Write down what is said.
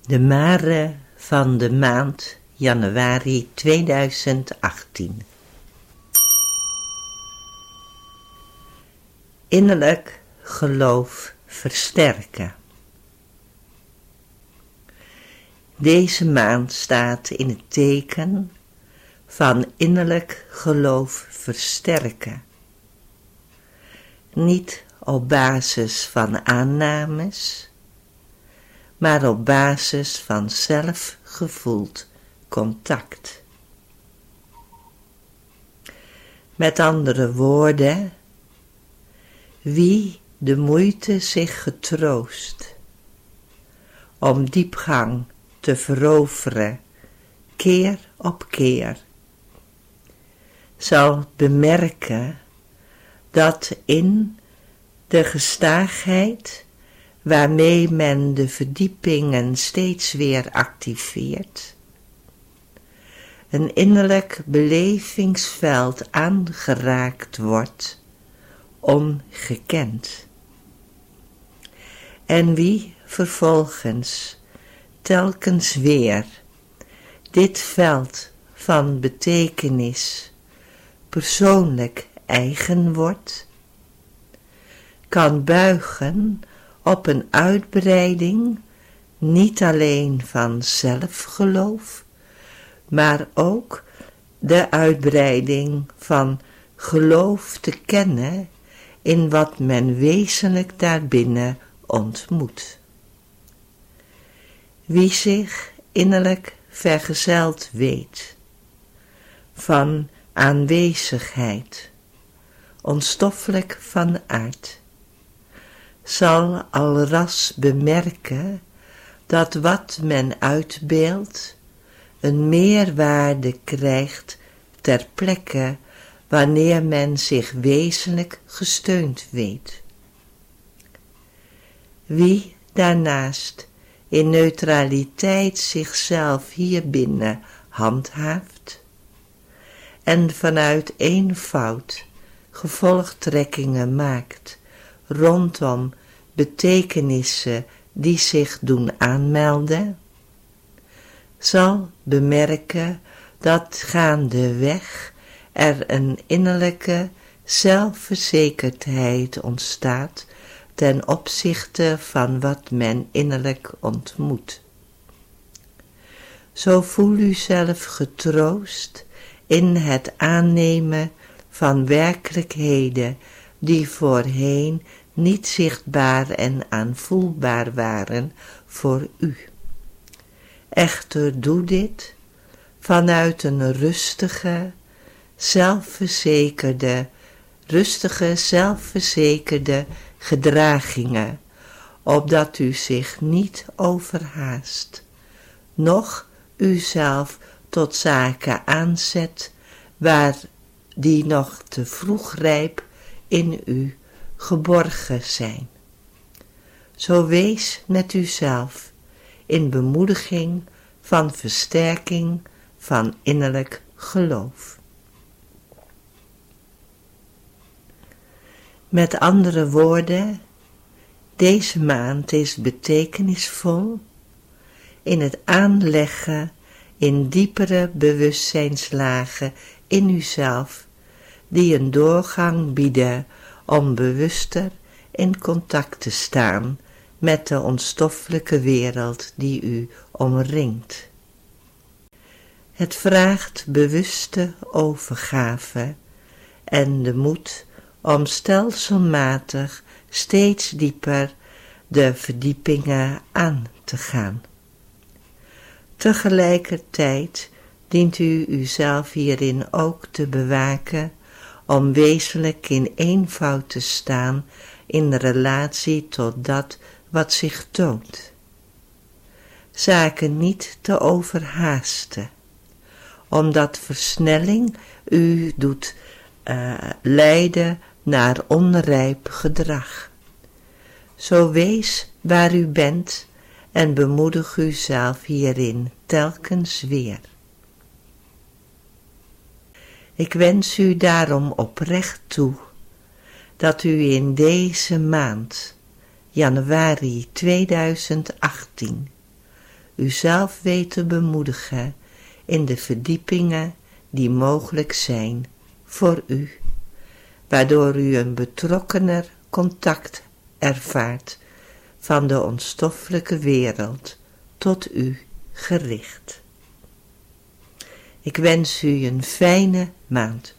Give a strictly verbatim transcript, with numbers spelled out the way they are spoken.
De mare van de maand januari tweeduizend achttien. Innerlijk geloof versterken. Deze maand staat in het teken van innerlijk geloof versterken. Niet op basis van aannames, maar op basis van zelfgevoeld contact. Met andere woorden, wie de moeite zich getroost om diepgang te veroveren, keer op keer, zal bemerken dat in de gestaagheid waarmee men de verdiepingen steeds weer activeert, een innerlijk belevingsveld aangeraakt wordt, ongekend. En wie vervolgens telkens weer dit veld van betekenis persoonlijk eigen wordt, kan buigen op een uitbreiding niet alleen van zelfgeloof, maar ook de uitbreiding van geloof te kennen in wat men wezenlijk daarbinnen ontmoet. Wie zich innerlijk vergezeld weet van aanwezigheid, onstoffelijk van aard, zal alras bemerken dat wat men uitbeeldt een meerwaarde krijgt ter plekke wanneer men zich wezenlijk gesteund weet. Wie daarnaast in neutraliteit zichzelf hierbinnen handhaaft en vanuit eenvoud gevolgtrekkingen maakt rondom betekenissen die zich doen aanmelden, zal bemerken dat gaandeweg er een innerlijke zelfverzekerdheid ontstaat ten opzichte van wat men innerlijk ontmoet. Zo voel u zelf getroost in het aannemen van werkelijkheden die voorheen niet zichtbaar en aanvoelbaar waren voor u. Echter doe dit vanuit een rustige, zelfverzekerde, rustige, zelfverzekerde gedragingen, opdat u zich niet overhaast, noch uzelf tot zaken aanzet waar die nog te vroeg rijp in u geborgen zijn. Zo wees met uzelf in bemoediging van versterking van innerlijk geloof. Met andere woorden, deze maand is betekenisvol in het aanleggen in diepere bewustzijnslagen in uzelf, die een doorgang bieden om bewuster in contact te staan met de onstoffelijke wereld die u omringt. Het vraagt bewuste overgave en de moed om stelselmatig steeds dieper de verdiepingen aan te gaan. Tegelijkertijd dient u uzelf hierin ook te bewaken om wezenlijk in eenvoud te staan in relatie tot dat wat zich toont. Zaken niet te overhaasten, omdat versnelling u doet uh, leiden naar onrijp gedrag. Zo wees waar u bent en bemoedig uzelf hierin telkens weer. Ik wens u daarom oprecht toe dat u in deze maand, januari tweeduizend achttien, uzelf weet te bemoedigen in de verdiepingen die mogelijk zijn voor u, waardoor u een betrokkener contact ervaart van de onstoffelijke wereld tot u gericht. Ik wens u een fijne maand